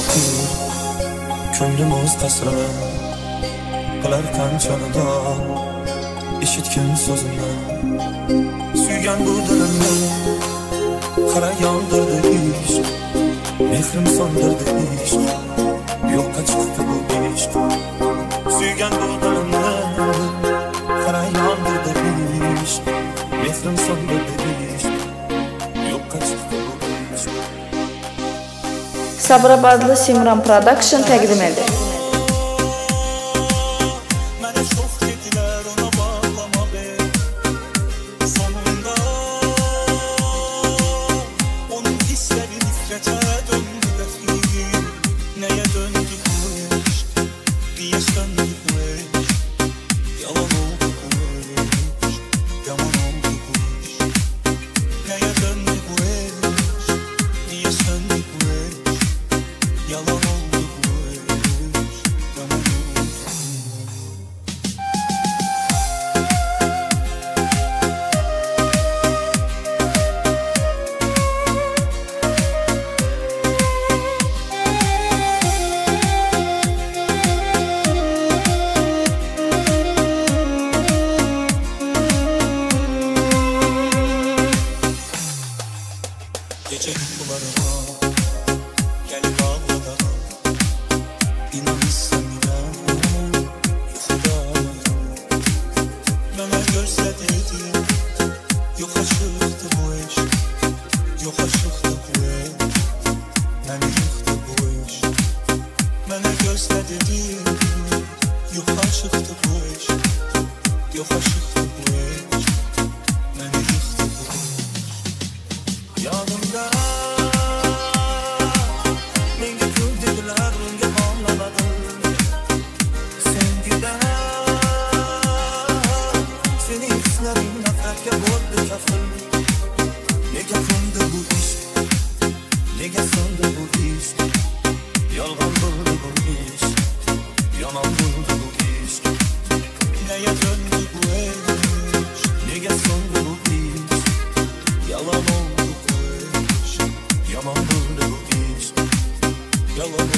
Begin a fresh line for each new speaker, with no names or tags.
ko'nglimiz tasrini qilar qanchonida eshitgan so'zimni suygan bu dilimni qara yondirdi ishq mehrim so'ndirdi ishq yo'qqa chiqdi bu ishq suygan bu dilimni qara yondirdi ishq mehrim so'ndirdi ishq yo'qqa chiqdi bu ishq.
Sabirabadlı Simran Production təqdim edir.
Gece kutularına gelip ağladan İnanırsan inan yuxuda Mənə görsədirdi yox aşıqdı bu eşq yox aşıqdı bu eşq Məni yıxdı bu eşq Mənə görsədirdi yox aşıqdı bu eşq yox aşıqdı bu eşq Məni yıxdı bu eşq Yanımda menga kul dedilar unga homlamadim Sevgida sening hislaring nafratga bo'ldi kafil Nega qo'ndi bu ishq nega so'ndi bu ishq Yolg'on bo'ldi bu ishq yomon bo'ldi bu ishq Nega döndü bu ishq nega so'ndi bu ishq Yalan oldu Yalan oldu bu iş, yalan oldu.